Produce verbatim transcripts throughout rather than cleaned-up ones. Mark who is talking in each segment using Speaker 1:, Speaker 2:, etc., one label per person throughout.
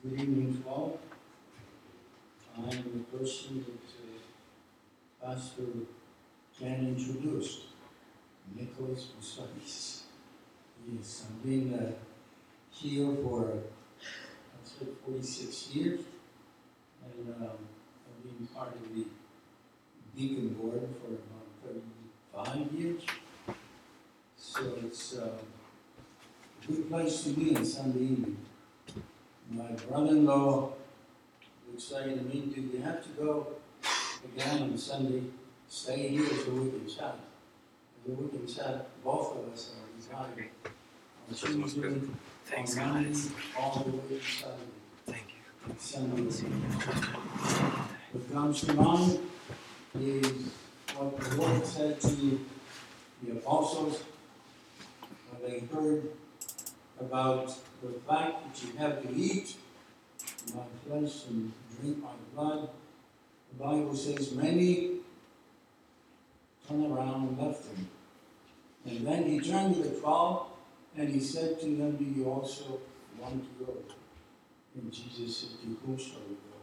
Speaker 1: Good evening to all. I am the person that uh, Pastor Ken introduced, Nicholas Musanis. Yes, I've been uh, here for, I said, forty-six years, and um, I've been part of the deacon board for about thirty-five years. So it's uh, a good place to be on Sunday evening. My brother-in-law would say to me, do you have to go again on Sunday? Stay here so we can chat. And we can chat, both of us are retired. On Tuesday,
Speaker 2: Thanks,
Speaker 1: on Monday,
Speaker 2: guys.
Speaker 1: all the way to Saturday.
Speaker 2: Thank you.
Speaker 1: Sunday. What comes to mind is what the Lord said to the apostles when they heard about the fact that you have to eat my flesh and drink my blood. The Bible says many turned around and left him. And then he turned to the twelve and he said to them, do you also want to go? And Jesus said, to whom shall we go?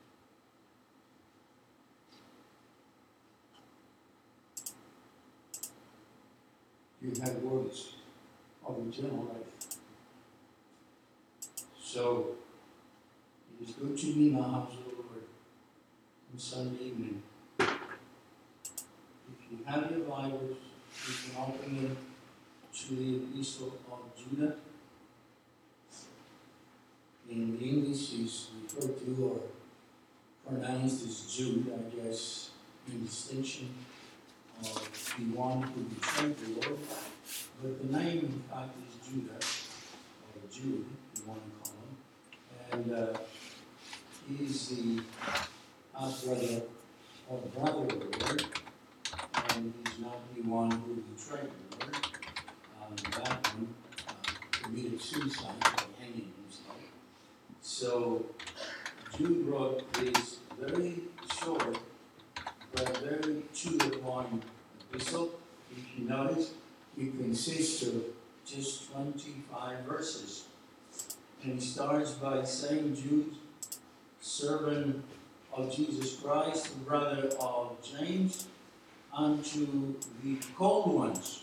Speaker 1: You have words of eternal life. So, it is good to be in the house of the Lord on Sunday evening. If you have your Bibles, you can open them to the Epistle of Judah. In English, is referred to or pronounced as Jude, I guess, in distinction of the one who betrayed the Lord. But the name, in fact, is Judah, or Jude, if you want to call him. And uh, he's the half-brother or brother of the Lord, and he's not the one who betrayed the Lord. Um, that one uh, committed suicide by hanging himself. So Jude wrote this very short but very to the point epistle. If you notice, it consists of just twenty-five verses. And he starts by saying, Jude, servant of Jesus Christ, brother of James, unto the called ones.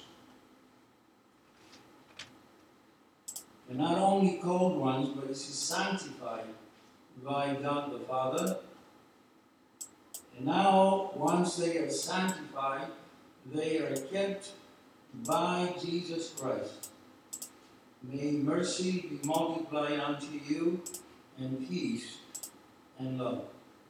Speaker 1: And not only called ones, but it's sanctified by God the Father. And now, once they are sanctified, they are kept by Jesus Christ. May mercy be multiplied unto you, and peace and love.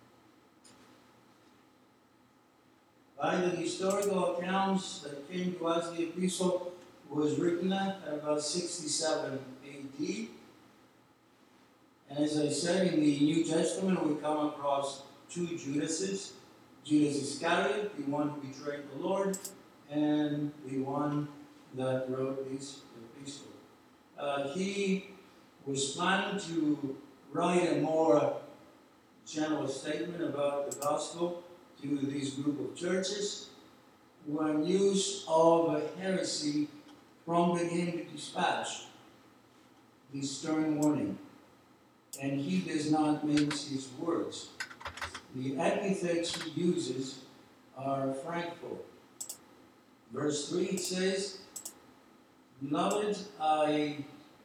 Speaker 1: By the historical accounts that came to us, the epistle was written at about sixty-seven A D. And as I said, in the New Testament, we come across two Judases. Judas Iscariot, the one who betrayed the Lord, and the one that wrote this epistle. Uh, he was planning to write a more general statement about the gospel to this group of churches when news of a heresy prompted him to dispatch this stern warning. And he does not mince his words. The epithets he uses are frankful. Verse three, it says, Beloved, I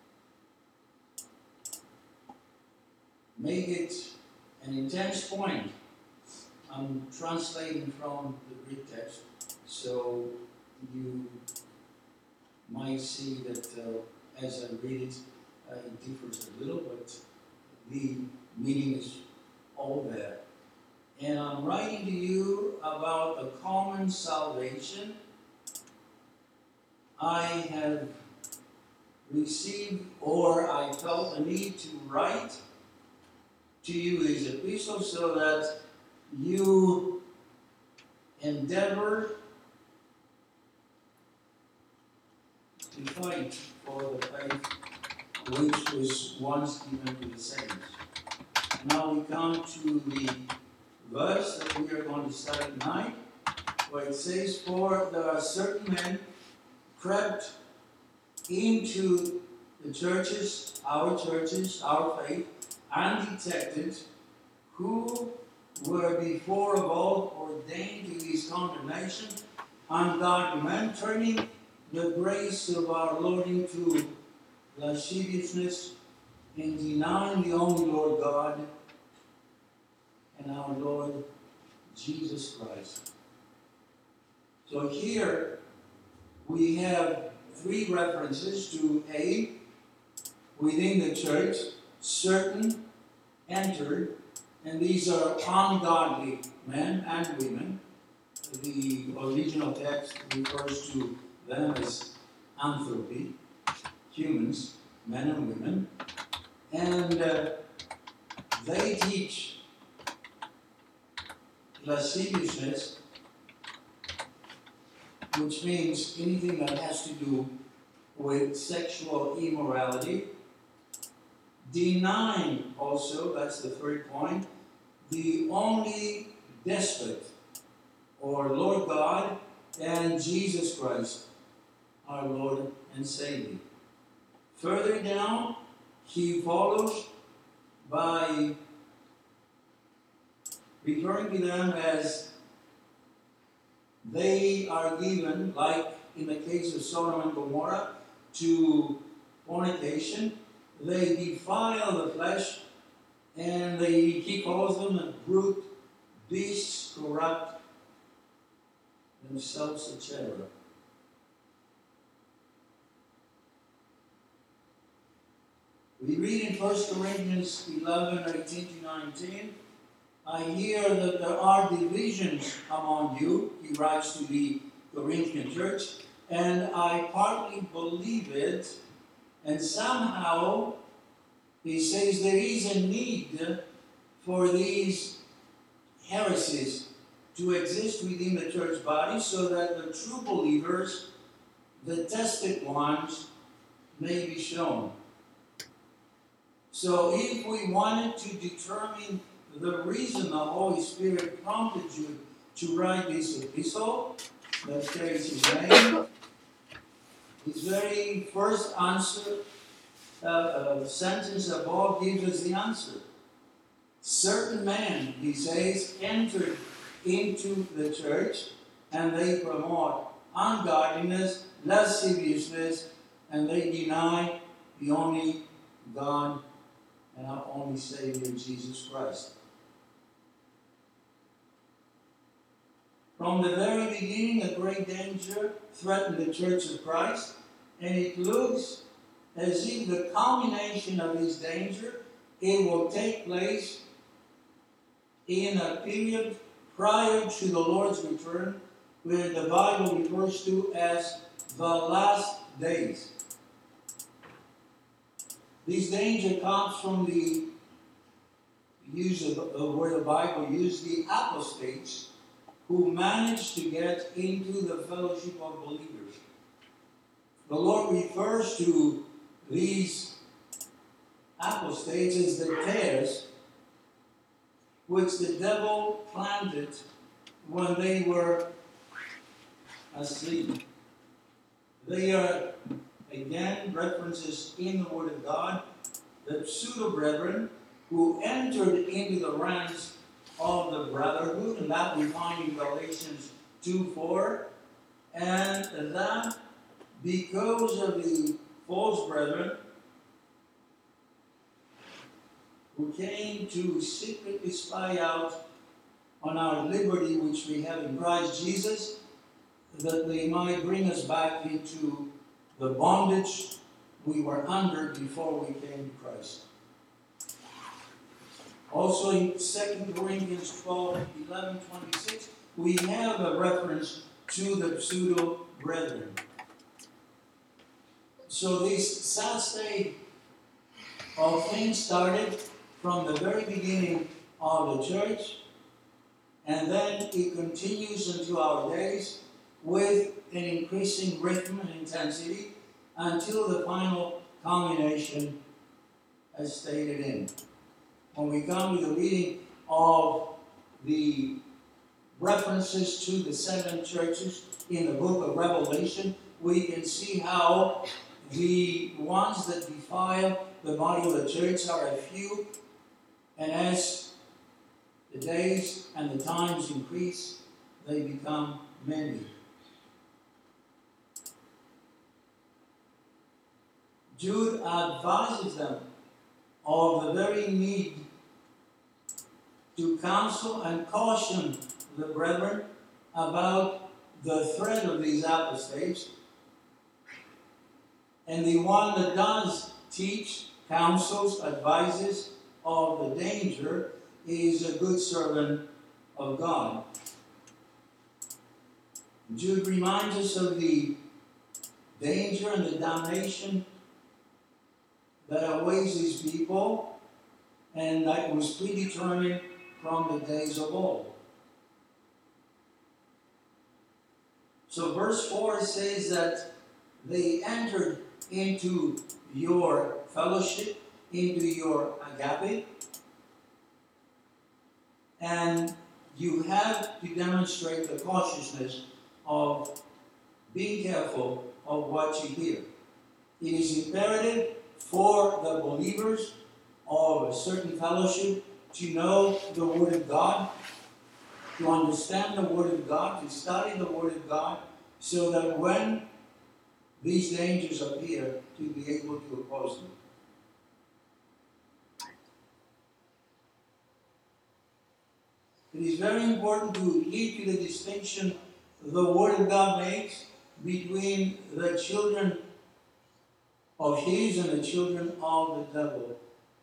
Speaker 1: make it an intense point. I'm translating from the Greek text, so you might see that uh, as I read it, uh, it differs a little, but the meaning is all there. And I'm writing to you about a common salvation I have received, or I felt a need to write to you these epistles so that you endeavor to fight for the faith which was once given to the saints. Now we come to the verse that we are going to study tonight, where it says, For there are certain men crept into the churches, our churches, our faith, undetected, who were before of old ordained to his condemnation, ungodly men, turning the grace of our Lord into lasciviousness, and denying the only Lord God and our Lord Jesus Christ. So here we have three references to A, within the church, certain entered, and these are ungodly men and women. The original text refers to them as anthropy, humans, men and women, and uh, they teach lasciviousness, which means anything that has to do with sexual immorality, denying also, that's the third point, the only despot or Lord God and Jesus Christ, our Lord and Savior. Further down, he follows by referring to them as they are given, like in the case of Sodom and Gomorrah, to fornication. They defile the flesh, and they, he calls them a brute, beasts, corrupt themselves, et cetera. We read in First Corinthians eleven, eighteen to nineteen, I hear that there are divisions among you, he writes to the Corinthian church, and I partly believe it, and somehow he says there is a need for these heresies to exist within the church body so that the true believers, the tested ones, may be shown. So if we wanted to determine the reason the Holy Spirit prompted you to write this epistle that carries his name, his very first answer, uh, uh, sentence above gives us the answer. Certain men, he says, entered into the church and they promote ungodliness, lasciviousness, and they deny the only God and our only Savior, Jesus Christ. From the very beginning, a great danger threatened the Church of Christ, and it looks as if the culmination of this danger, it will take place in a period prior to the Lord's return, where the Bible refers to as the last days. This danger comes from the use of, of where the Bible used the apostates who managed to get into the fellowship of believers. The Lord refers to these apostates as the tares, which the devil planted when they were asleep. They are, again, references in the Word of God, the pseudo-brethren who entered into the ranks of the brotherhood, and that we find in Galatians two four, and that because of the false brethren who came to secretly spy out on our liberty which we have in Christ Jesus, that they might bring us back into the bondage we were under before we came to Christ. Also in Second Corinthians twelve, eleven, twenty-six, we have a reference to the pseudo-brethren. So this sad state of things started from the very beginning of the church, and then it continues into our days with an increasing rhythm and intensity until the final culmination as stated in. When we come to the reading of the references to the seven churches in the book of Revelation, we can see how the ones that defile the body of the church are a few, And as the days and the times increase, they become many. Jude advises them of the very need to counsel and caution the brethren about the threat of these apostates. And the one that does teach, counsels, advises of the danger is a good servant of God. Jude reminds us of the danger and the damnation that awaits these people, and that was predetermined from the days of old. So verse four says that they entered into your fellowship, into your agape, and you have to demonstrate the cautiousness of being careful of what you hear. It is imperative for the believers of a certain fellowship to know the Word of God, to understand the Word of God, to study the Word of God, so that when these dangers appear, to be able to oppose them. It is very important to heed to the distinction the Word of God makes between the children of His and the children of the devil.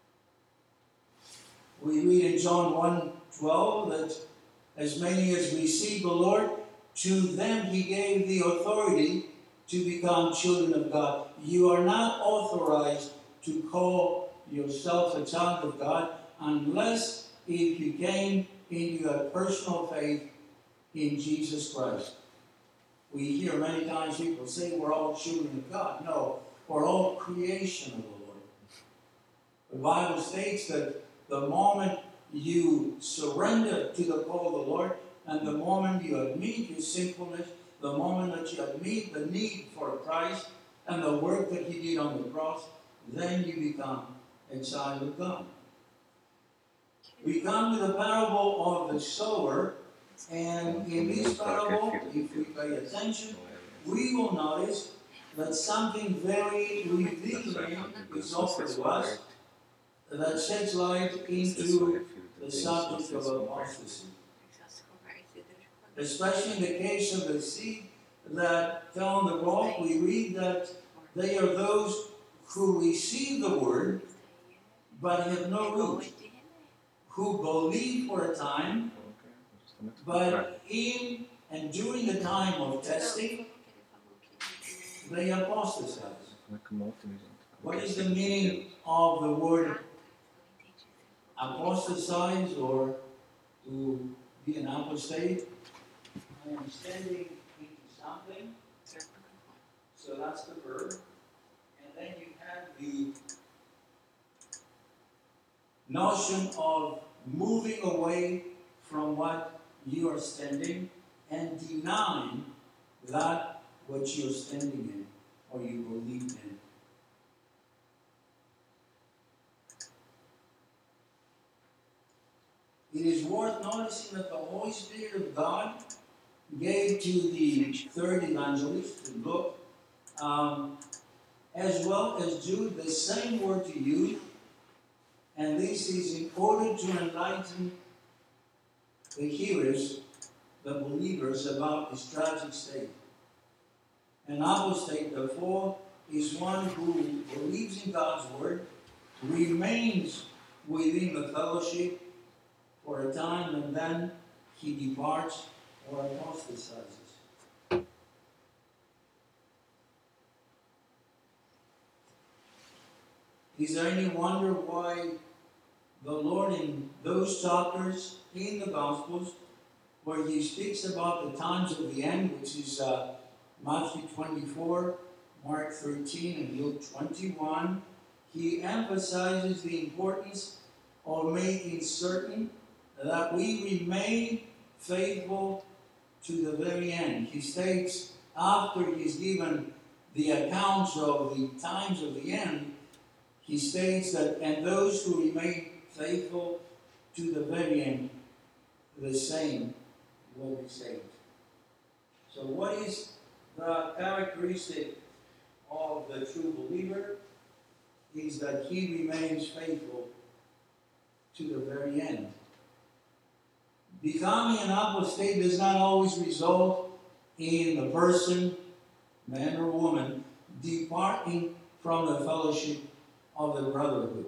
Speaker 1: We read in John one twelve that as many as receive the Lord, to them He gave the authority to become children of God. You are not authorized to call yourself a child of God unless if you came into a personal faith in Jesus Christ. We hear many times people say we're all children of God. No, we're all creation of the Lord. The Bible states that the moment you surrender to the call of the Lord, and the moment you admit your sinfulness, the moment that you admit the need for Christ and the work that He did on the cross, then you become a child of God. We come to the parable of the sower, and in this parable, if we pay attention, we will notice that something very revealing is offered to us that sheds light into the subject of apostasy. Especially in the case of the seed that fell on the rock, we read that they are those who receive the word but have no root, who believe for a time, but in and during the time of testing, they apostatize. What is the meaning of the word apostatize, or to be an apostate? I am standing into something, so that's the verb. And then you have the notion of moving away from what you are standing and denying that what you're standing in or you believe in. It is worth noticing that the Holy Spirit of God gave to the third evangelist, to Luke, um, as well as Jude, the same word to use, and this is in order to enlighten the hearers, the believers, about his tragic state. An apostate, therefore, is one who believes in God's word, remains within the fellowship for a time, and then he departs or apostatizes. Is there any wonder why the Lord, in those chapters in the Gospels where he speaks about the times of the end, which is uh, Matthew twenty-four, Mark thirteen, and Luke twenty-one, he emphasizes the importance of making certain that we remain faithful to the very end. He states, after he's given the accounts of the times of the end, he states that, and those who remain faithful to the very end, the same will be saved. So what is the characteristic of the true believer? Is that he remains faithful to the very end. Becoming an apostate does not always result in the person, man or woman, departing from the fellowship of the brotherhood.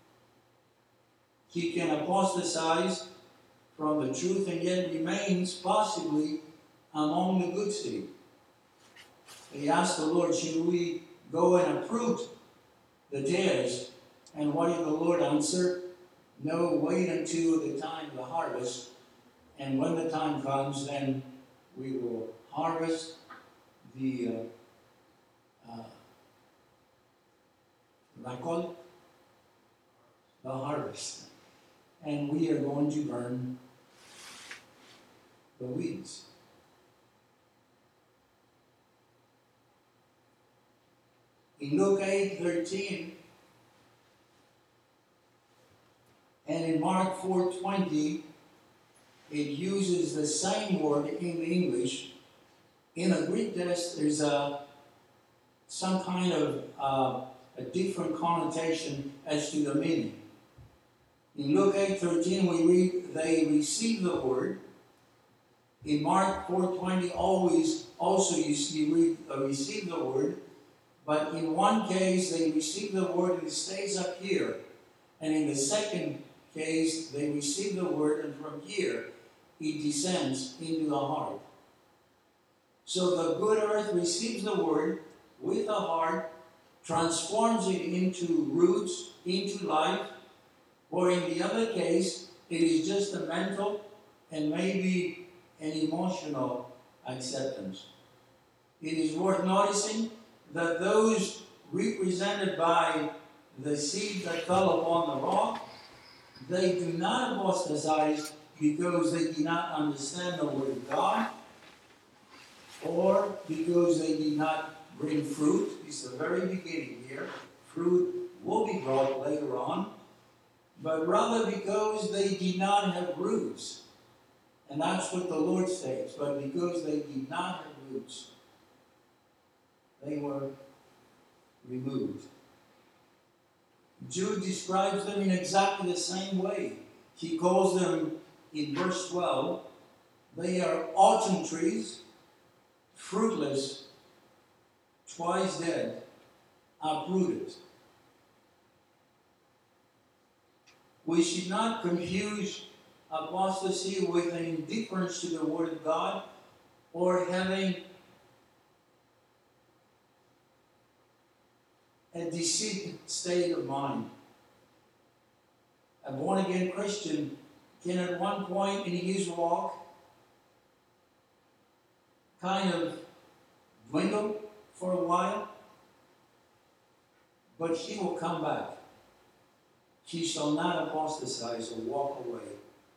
Speaker 1: He can apostatize from the truth and yet remains possibly among the good seed. He asked the Lord, should we go and uproot the tares? And what did the Lord answer? No, wait until the time of the harvest. And when the time comes, then we will harvest the uh, uh, what I call it? The harvest. And we are going to burn the weeds. In Luke eight thirteen and in Mark four twenty, it uses the same word in English. In a Greek text, there's a, some kind of uh, a different connotation as to the meaning. In Luke eight thirteen, we read, they received the word. In Mark four twenty, always also you see read uh, receive the word. But in one case, they receive the word and it stays up here. And in the second case, they receive the word and from here, it descends into the heart. So the good earth receives the word with the heart, transforms it into roots, into life. Or in the other case, it is just a mental and maybe an emotional acceptance. It is worth noticing that those represented by the seed that fell upon the rock, they do not apostatize because they do not understand the word of God, or because they did not bring fruit. It's the very beginning here. Fruit will be brought later on, but rather because they did not have roots. And that's what the Lord states. But because they did not have roots, they were removed. Jude describes them in exactly the same way. He calls them, in verse twelve, they are autumn trees, fruitless, twice dead, uprooted. We should not confuse apostasy with an indifference to the Word of God or having a deceived state of mind. A born-again Christian can at one point in his walk kind of dwindle for a while, but he will come back. He shall not apostatize or walk away.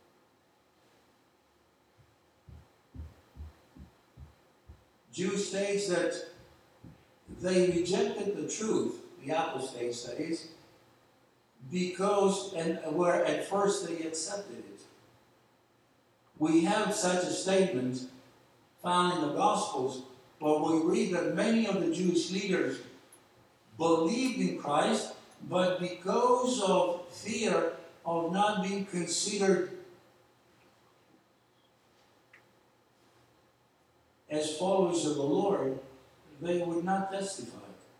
Speaker 1: Jude states that they rejected the truth, the apostates that is, because, and where at first they accepted it. We have such a statement found in the Gospels, where we read that many of the Jewish leaders believed in Christ, but because of fear of not being considered as followers of the Lord, they would not testify.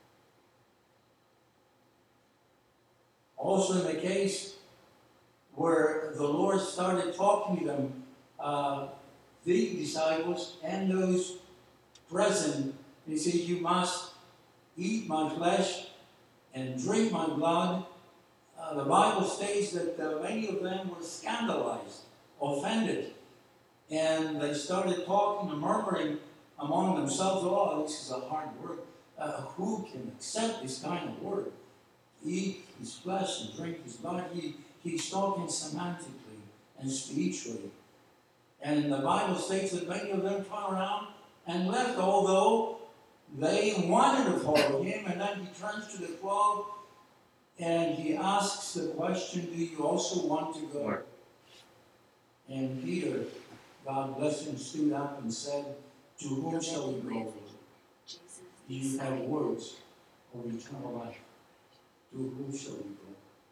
Speaker 1: Also in the case where the Lord started talking to them, uh, the disciples and those present, he said, you must eat my flesh and drink my blood. Uh, the Bible states that uh, many of them were scandalized, offended, and they started talking and murmuring among themselves, oh, this is a hard word. Uh, who can accept this kind of word? Eat his flesh and drink his blood. He, he's talking semantically and spiritually. And the Bible states that many of them turned around and left, although they wanted to follow him. And then he turns to the twelve and he asks the question, do you also want to go? And Peter, God bless him, stood up and said, to whom shall we go? You have words of eternal life. To whom shall we go?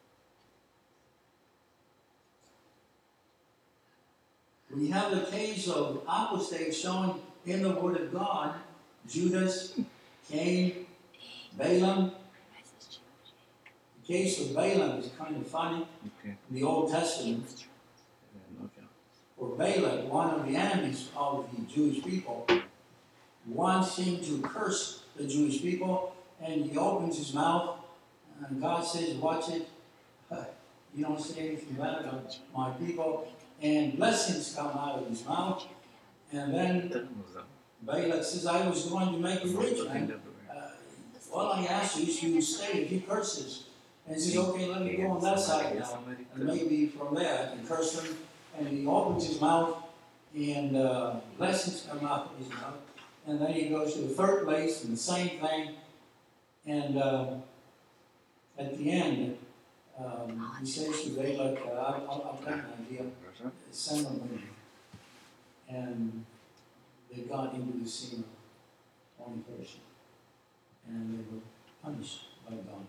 Speaker 1: We have the case of apostates shown in the Word of God. Judas, Cain, Balaam. The case of Balaam is kind of funny in the Old Testament. For Balak, one of the enemies of the Jewish people, wants him to curse the Jewish people, and he opens his mouth, and God says, watch it, you don't say anything bad about my people, and blessings come out of his mouth. And then Balak says, I was going to make you rich, man. Uh, all I ask you is you stay if he curses. And he says, okay, let me go on that side now, and maybe from there I can curse him. And he opens his mouth, and uh, blessings come out of his mouth. And then he goes to the third place, and the same thing. And uh, at the end, um, he says to Balak, uh, I'll, I've got an idea. Send them with me. And they got into the scene of fornication. And they were punished by God.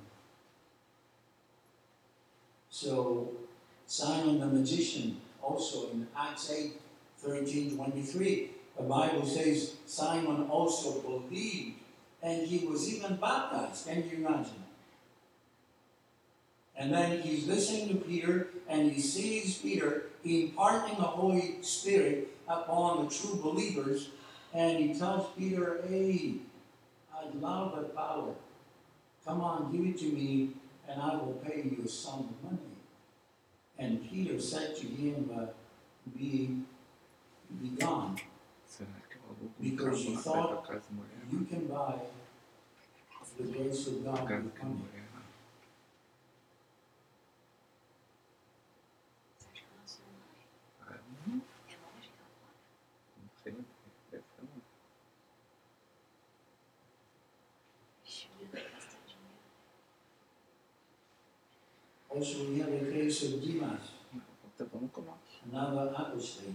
Speaker 1: So, Simon the magician, also in Acts eight, thirteen, twenty-three, the Bible says Simon also believed, and he was even baptized. Can you imagine? And then he's listening to Peter, and he sees Peter imparting the Holy Spirit upon the true believers, and he tells Peter, hey, I love that power. Come on, give it to me, and I will pay you a sum of money. And Peter said to him, uh, be, be gone, because you thought you can buy the grace of God with money. Also, we have a case of Demas, another apostate,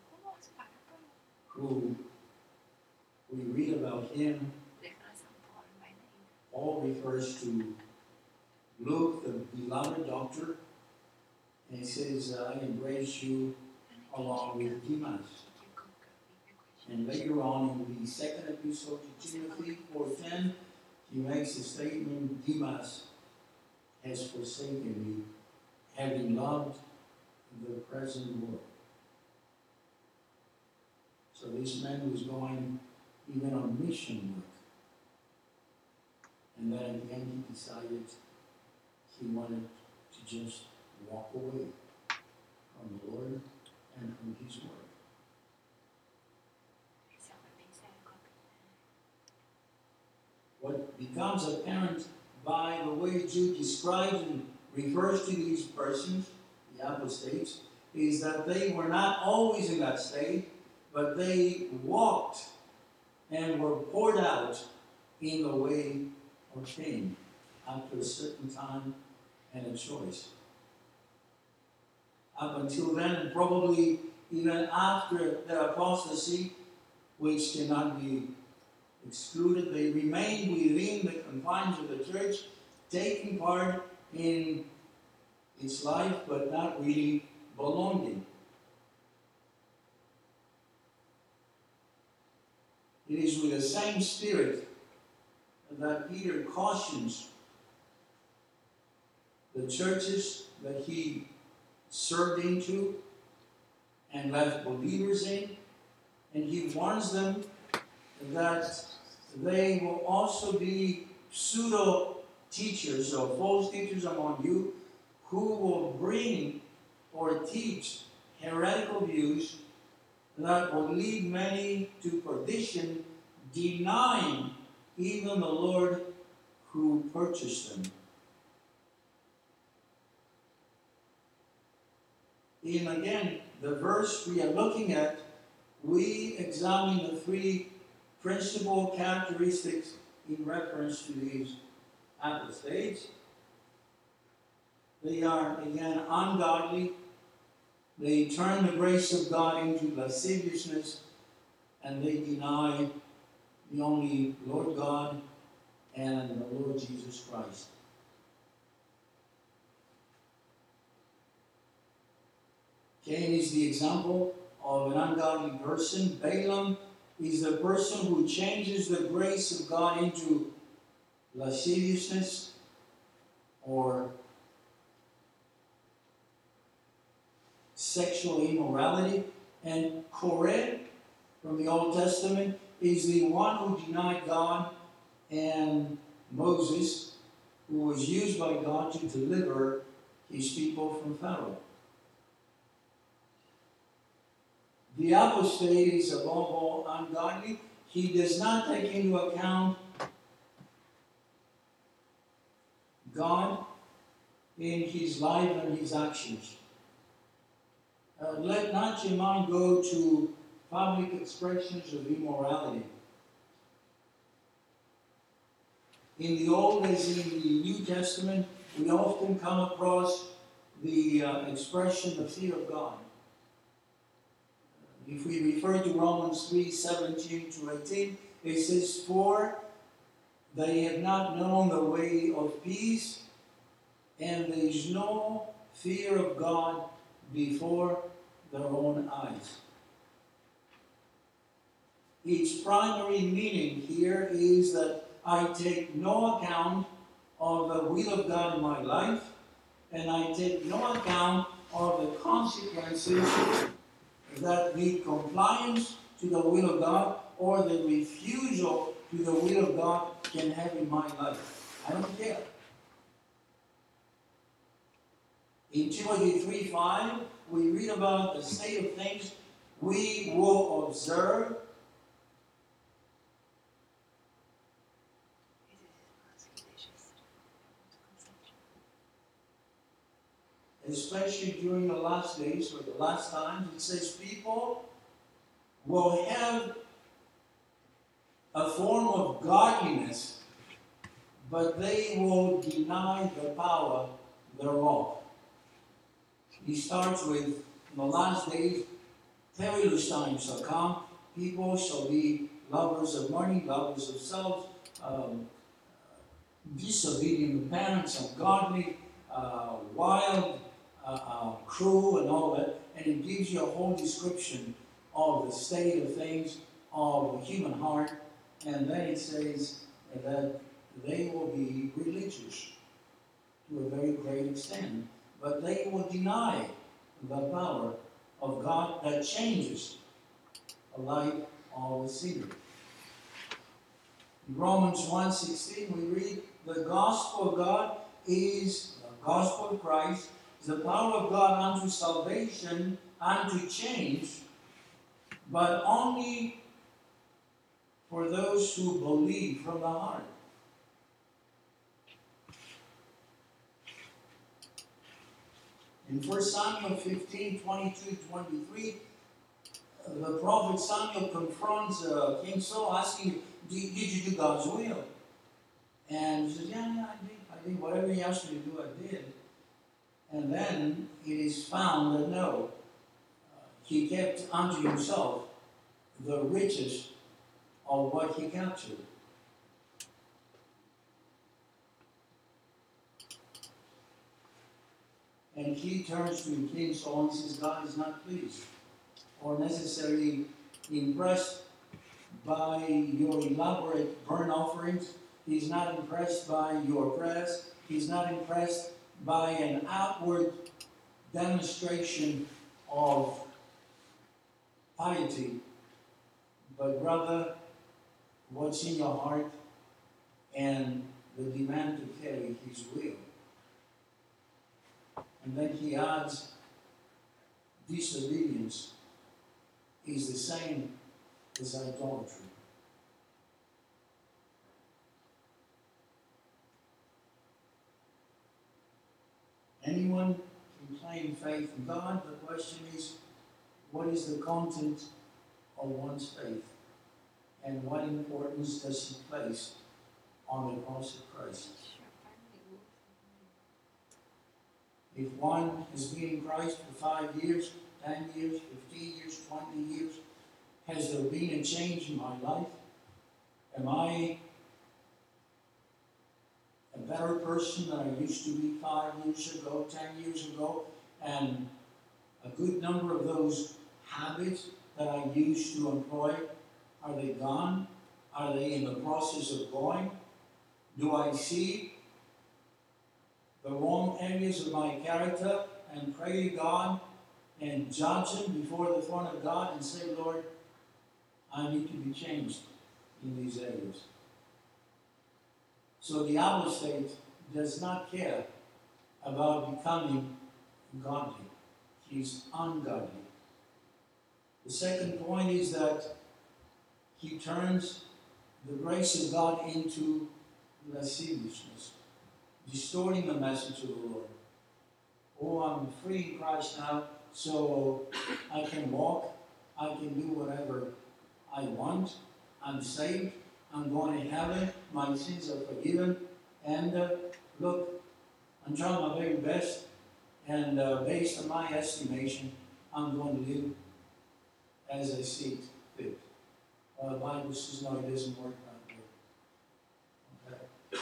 Speaker 1: who we read about him. Paul refers to Luke, the beloved doctor, and he says, I embrace you along with Demas. And later on in the second epistle to Timothy four ten, he makes the statement, Demas has forsaken me, having loved the present world. So this man was going even on mission work. And then at the end he decided he wanted to just walk away from the Lord and from his work. What becomes apparent by the way Jude describes and refers to these persons, the apostates, is that they were not always in that state, but they walked and were poured out in the way of Cain after a certain time and a choice. Up until then, and probably even after their apostasy, which cannot be excluded, they remained within the confines of the church, taking part in its life, but not really belonging. It is with the same spirit that Peter cautions the churches that he served into and left believers in, and he warns them that they will also be pseudo teachers or false teachers among you who will bring or teach heretical views that will lead many to perdition, denying even the Lord who purchased them. In again, the verse we are looking at, we examine the three principal characteristics in reference to these apostates. They are, again, ungodly, They turn the grace of God into lasciviousness, and they deny the only Lord God and the Lord Jesus Christ. Cain is the example of an ungodly person. Balaam is the person who changes the grace of God into lasciviousness or sexual immorality. And Korah from the Old Testament is the one who denied God, and Moses, who was used by God to deliver his people from Pharaoh. The apostate is above all ungodly. He does not take into account God in his life and his actions. Uh, let not your mind go to public expressions of immorality. In the Old as in the New Testament, we often come across the uh, expression of fear of God. If we refer to Romans three, seventeen to eighteen, it says, "For they have not known the way of peace, and there is no fear of God before their own eyes." Its primary meaning here is that I take no account of the will of God in my life, and I take no account of the consequences that the compliance to the will of God or the refusal to the will of God can have in my life. I don't care. In Timothy three five, we read about the state of things we will observe especially during the last days or the last times. It says people will have a form of godliness, but they will deny the power thereof. He starts with, in the last days, perilous times shall come. People shall be lovers of money, lovers of self, um, disobedient to parents, ungodly, uh, wild, uh, uh, cruel, and all that. And it gives you a whole description of the state of things of the human heart. And then it says that they will be religious to a very great extent, but they will deny the power of God that changes the life of the sinner. In Romans one sixteen, we read, "The gospel of God is the gospel of Christ, is the power of God unto salvation, unto change, but only for those who believe from the heart." In First Samuel fifteen, twenty-two, twenty-three, the prophet Samuel confronts uh, King Saul, asking, did, did you do God's will? And he says, yeah, yeah, I did. I did. Whatever he asked me to do, I did. And then it is found that no, uh, he kept unto himself the riches of what he captured. And he turns to King Saul and says, God is not pleased or necessarily impressed by your elaborate burnt offerings. He's not impressed by your prayers. He's not impressed by an outward demonstration of piety, but rather what's in your heart and the demand to carry his will. And then he adds, disobedience is the same as idolatry. Anyone can claim faith in God. The question is, what is the content of one's faith? And what importance does he place on the cross of Christ? If one has been in Christ for five years, ten years, fifteen years, twenty years? Has there been a change in my life? Am I a better person than I used to be five years ago, ten years ago? And a good number of those habits that I used to employ, are they gone? Are they in the process of going? Do I see the wrong areas of my character and pray to God and judge Him before the throne of God and say, Lord, I need to be changed in these areas? So the apostate does not care about becoming godly. He's ungodly. The second point is that he turns the grace of God into lasciviousness, distorting the message of the Lord. Oh, I'm free in Christ now, so I can walk, I can do whatever I want, I'm saved, I'm going to heaven, my sins are forgiven, and uh, look, I'm trying my very best, and uh, based on my estimation, I'm going to live as I see fit. Uh, the Bible says, no, it doesn't work that way. Okay.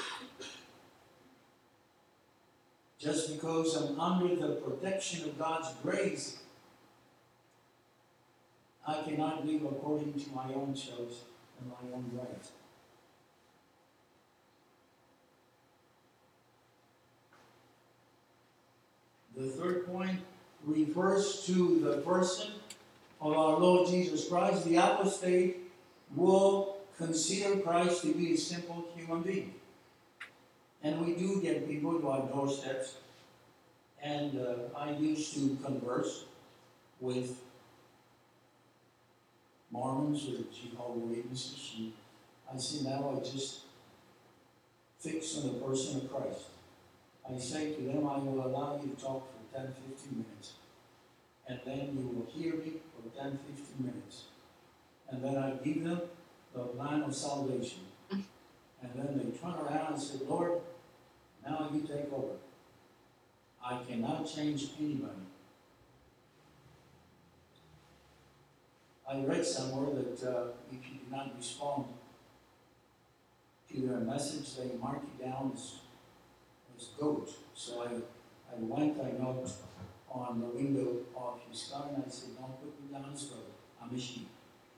Speaker 1: Just because I'm under the protection of God's grace, I cannot live according to my own choice and my own right. The third point refers to the person of our Lord Jesus Christ. The apostate will consider Christ to be a simple human being. And we do get people to our doorsteps. And uh, I used to converse with Mormons or Jehovah's Witnesses. And I say, now I just fix on the person of Christ. I say to them, I will allow you to talk for ten, fifteen minutes. And then you will hear me for ten, fifteen minutes. And then I give them the plan of salvation. And then they turn around and say, Lord, now you take over. I cannot change anybody. I read somewhere that uh, if you do not respond to their message, they mark you down as, as goat. So I, I went, I knocked on the window of his car, and I said, don't put me down as goat. I'm a sheep.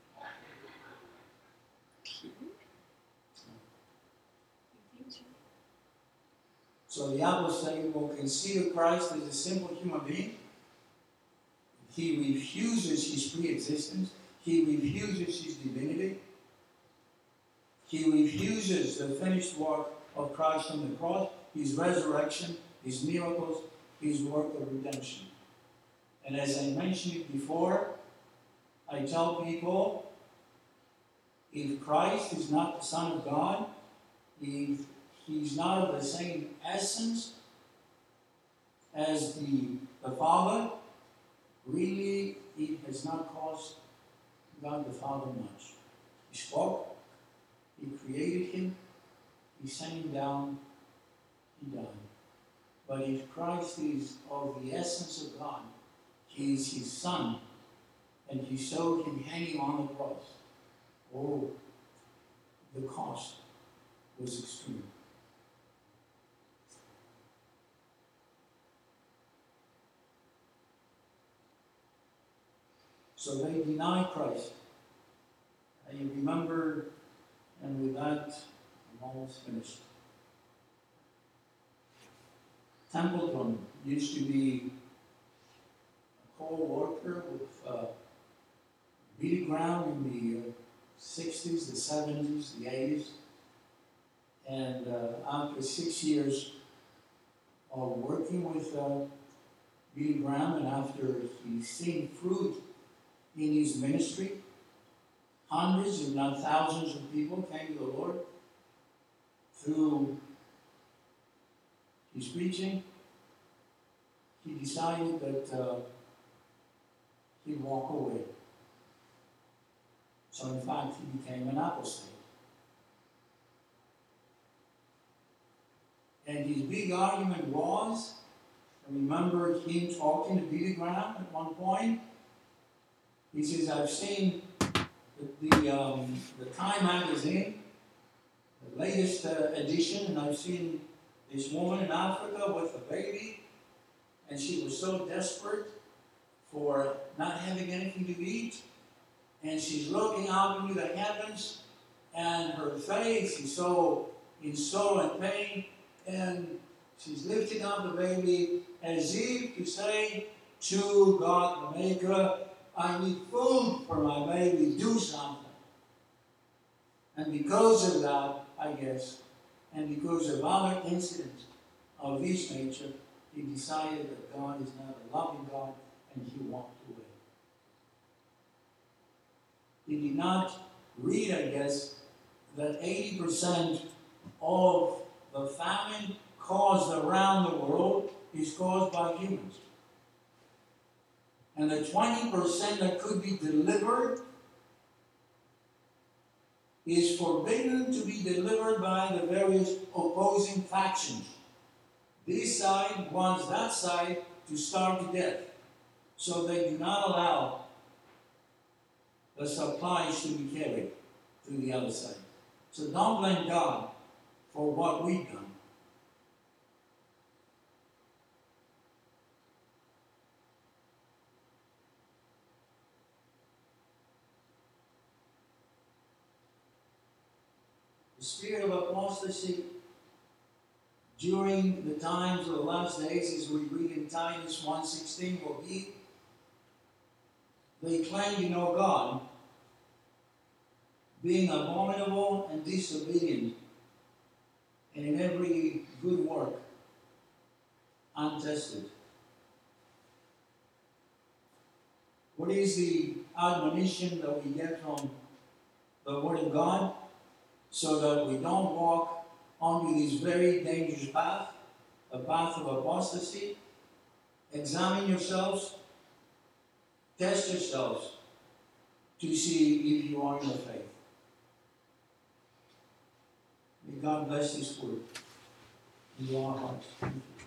Speaker 1: So the apostate will consider Christ as a simple human being. He refuses his pre-existence. He refuses his divinity. He refuses the finished work of Christ on the cross, his resurrection, his miracles, his work of redemption. And as I mentioned it before, I tell people, if Christ is not the Son of God, if he's not of the same essence as the, the Father, really it has not cost God the Father much. He spoke, he created him, he sent him down, he died. But if Christ is of the essence of God, he is his Son, and he saw him hanging on the cross, oh, the cost was extreme. So they deny Christ. And you remember, and with that, I'm almost finished. Templeton used to be a co-worker with uh, Billy Graham in the uh, sixties, the seventies, the eighties. And uh, after six years of working with uh, Billy Graham, and after he's seen fruit in his ministry, hundreds, if not thousands of people came to the Lord through his preaching. He decided that uh, he'd walk away. So in fact, he became an apostate. And his big argument was, I remember him talking to Billy Graham at one point, He says, I've seen the, the, um, the Time magazine, the latest uh, edition, and I've seen this woman in Africa with a baby, and she was so desperate for not having anything to eat, and she's looking out into the heavens, and her face is so in sorrow and pain, and she's lifting up the baby as if to say to God, the Maker, I need food for my baby, do something. And because of that, I guess, and because of other incidents of this nature, he decided that God is not a loving God, and he walked away. He did not read, I guess, that eighty percent of the famine caused around the world is caused by humans. And the twenty percent that could be delivered is forbidden to be delivered by the various opposing factions. This side wants that side to starve to death, so they do not allow the supplies to be carried to the other side. So don't blame God for what we've done. The spirit of apostasy during the times of the last days, as we read in Titus one sixteen, will be they claim to know God, being abominable and disobedient, and in every good work untested. What is the admonition that we get from the Word of God? So that we don't walk onto this very dangerous path, a path of apostasy. Examine yourselves, test yourselves to see if you are in the faith. May God bless His word in our hearts.